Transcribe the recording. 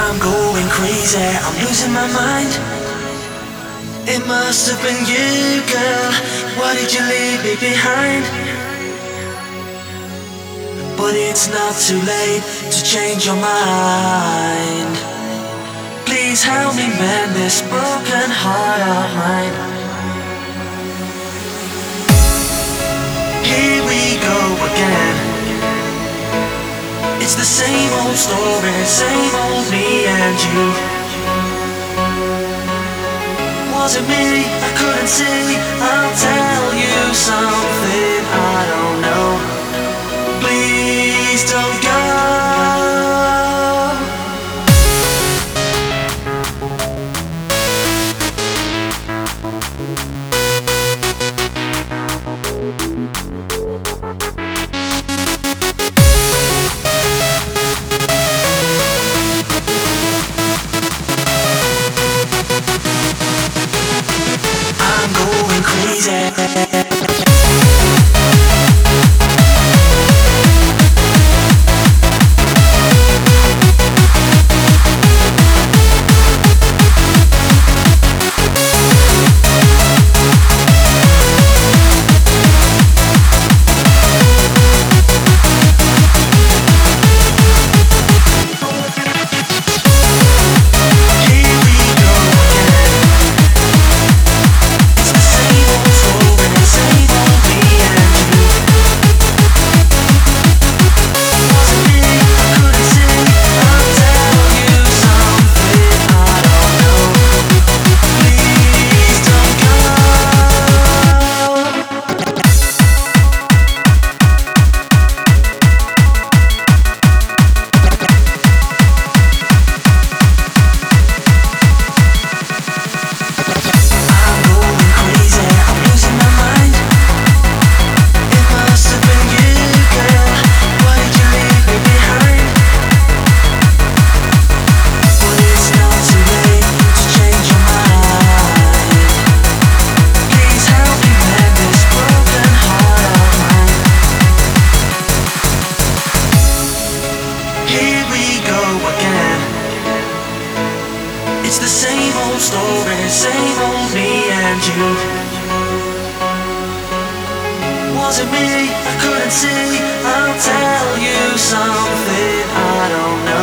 I'm going crazy, I'm losing my mind. It must have been you, girl. Why did you leave me behind? But it's not too late to change your mind. Please help me mend this broken heart of mine. Here we go again. It's the same old story, same old me and you. Was it me? I couldn't see. I'll tell you something I don't know. Please don't go. I'm going crazy. It's the same old story, same old me and you. Was it me? I couldn't see. I'll tell you something I don't know.